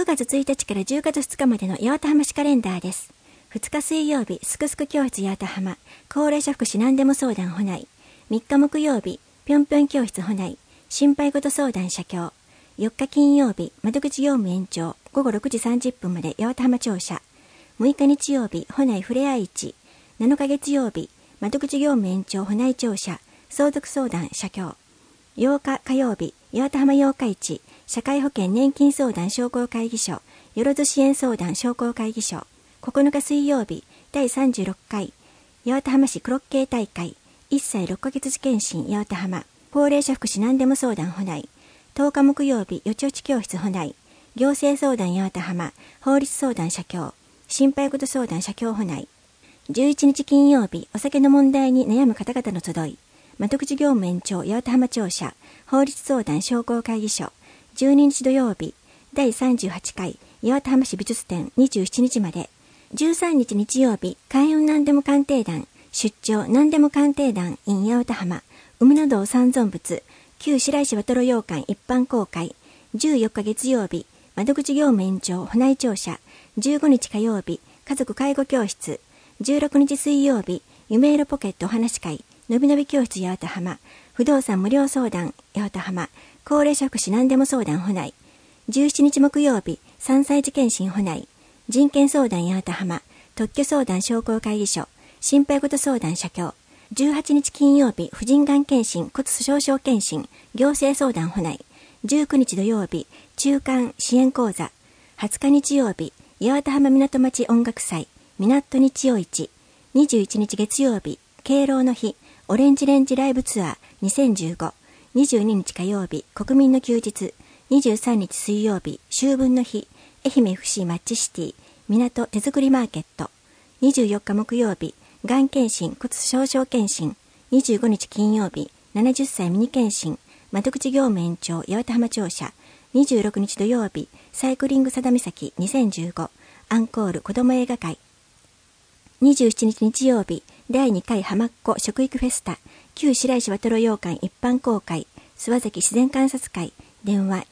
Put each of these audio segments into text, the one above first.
月1日から10月2日までの八幡浜市カレンダーです。2日水曜日、すくすく教室八幡浜、高齢者福祉何でも相談ほない。3日木曜日、ぴょんぴょん教室ほない。心配事相談社協。4日金曜日、窓口業務延長、午後6時30分まで八幡浜庁舎。6日日曜日、ほないふれあい市。7日月曜日、窓口業務延長ほない庁舎、相続相談社協。8日火曜日、八幡浜八日市、社会保険年金相談商工会議所、よろず支援相談商工会議所。9日水曜日、第36回、八幡浜市クロッケー大会、1歳6ヶ月検診八幡浜、高齢者福祉何でも相談ほない。10日木曜日、よちよち教室ほない。行政相談八幡浜、法律相談社協、心配事相談社協ほない。11日金曜日、お酒の問題に悩む方々の集い。窓口業務延長八幡浜庁舎、法律相談商工会議所。12日土曜日、第38回、八幡浜市美術展27日まで。13日日曜日、開運何でも鑑定団、出張何でも鑑定団 in 八幡浜、海の堂三尊仏、旧白石渡洋館一般公開。14日月曜日、窓口業務延長保内庁舎。15日火曜日、家族介護教室。16日水曜日、夢色ポケットお話し会、のびのび教室八幡浜、不動産無料相談八幡浜、高齢者福祉何でも相談ほない。17日木曜日、3歳児検診ほない。人権相談八幡浜、特許相談商工会議所、心配事相談社協。18日金曜日、婦人がん検診骨粗鬆症検診、行政相談ほない。19日土曜日、中間支援講座。20日日曜日、八幡浜港町音楽祭、港日曜市。21日月曜日、敬老の日、オレンジレンジライブツアー2015。22日火曜日、国民の休日。23日水曜日、秋分の日、愛媛 FC マッチシティ、港手作りマーケット。24日木曜日、がん検診骨粗鬆症検診。25日金曜日、70歳ミニ検診、窓口業務延長八幡浜庁舎。26日土曜日、サイクリング佐田岬2015、アンコール子ども映画会。27日日曜日、第2回浜っ子食育フェスタ、旧白石渡洋館一般公開、諏訪崎自然観察会、電話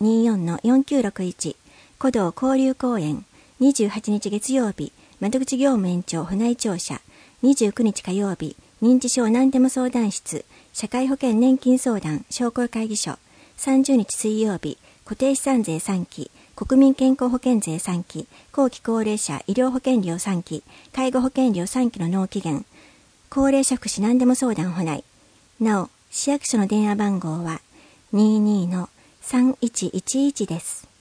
24-4961、古道交流公園。28日月曜日、窓口業務延長保内庁舎。29日火曜日、認知症何でも相談室、社会保険年金相談商工会議所。30日水曜日、固定資産税3期、国民健康保険税3期、後期高齢者医療保険料3期、介護保険料3期の納期限。高齢者福祉何でも相談ほない。なお、市役所の電話番号は 22-3111 です。